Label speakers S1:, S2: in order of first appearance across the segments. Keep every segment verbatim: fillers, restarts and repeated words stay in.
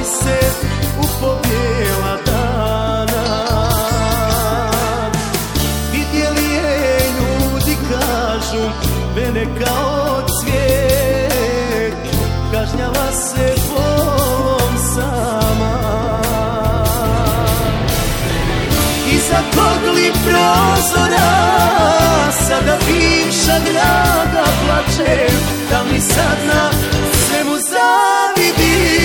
S1: se u pobjela dana. Vidjeli je ljudi, kažu, mene kao cvijet, kažnjava se bolom sama. Iza tog li prozora sada bivša draga plače, da mi sad na svemu zavidi.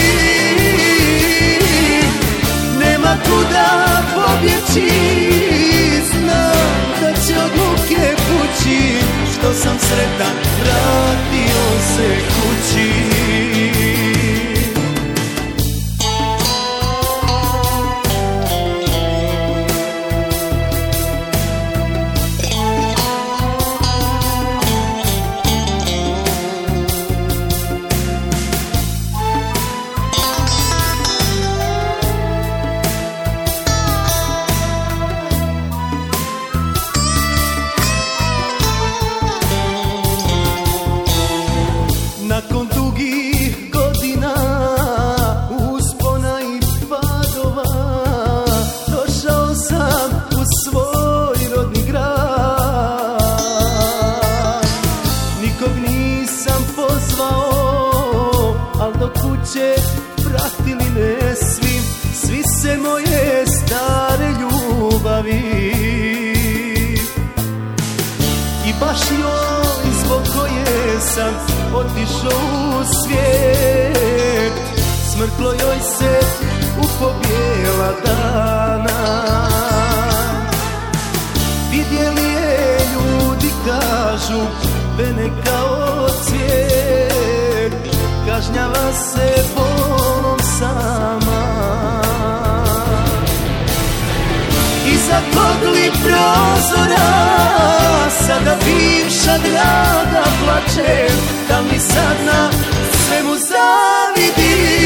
S1: Nema kuda pobjeći, znam da će od muke pući, što sam sretan, vratio se kući. Nakon dugih godina uspona i padova, došao sam u svoj rodni grad. Nikog nisam pozvao, al do kuće pratili me svi, svi se moje stare ljubavi. I baš joj zbog koje sam otišao u svijet, smrklo joj se u pobjela dana. Vidjeli je ljudi, kažu, mene kao cvijet, kažnjava se bolom sama. Iza tog li prozora sada bivša draga plače, da mi sad na svemu zavidi.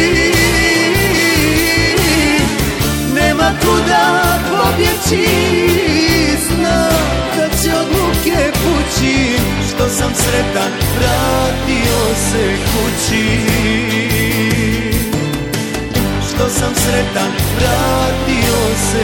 S1: Nema kuda pobjeći, znam da će od muke pući, što sam sretan, vratio se kući. Što sam sretan, vratio se